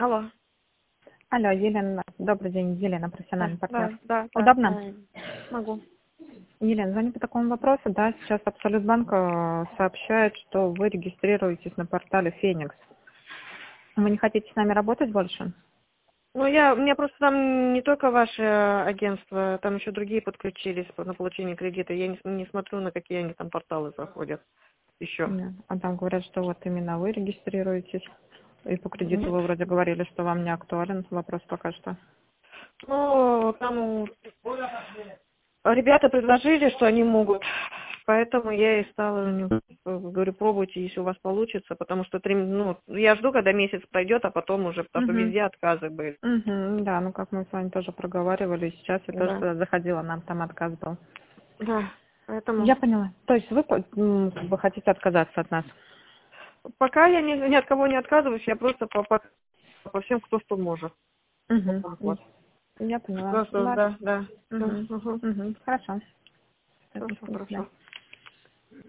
Алло. Алло, Елена, добрый день, Елена, Да, профессиональный да, партнер. да, да, Удобно? могу. Елена, звоню по такому вопросу, да, сейчас Абсолютбанк сообщает, что вы регистрируетесь на портале Феникс. Вы не хотите с нами работать больше? Ну, у меня просто там не только ваше агентство, там еще другие подключились на получение кредита. Я не смотрю, на какие они там порталы заходят еще. Да. А там говорят, что вот именно вы регистрируетесь. И по кредиту Нет. вы вроде говорили, что вам не актуален вопрос пока что. Ну, там ребята предложили, что они могут. Поэтому я и стала, говорю, пробуйте, если у вас получится, потому что я жду, когда месяц пройдет, а потом уже, потому что Угу. везде отказы были. Угу, да, ну как мы с вами тоже проговаривали, сейчас я тоже Да, туда заходила, нам там отказ был. да, поэтому Я поняла. То есть вы как бы хотите отказаться от нас? пока я ни от кого не отказываюсь, я просто по всем, кто что может. Угу. Вот. Я поняла. Просто, Да. да, да. Угу. Угу. Угу. Хорошо. Хорошо, До свидания. хорошо.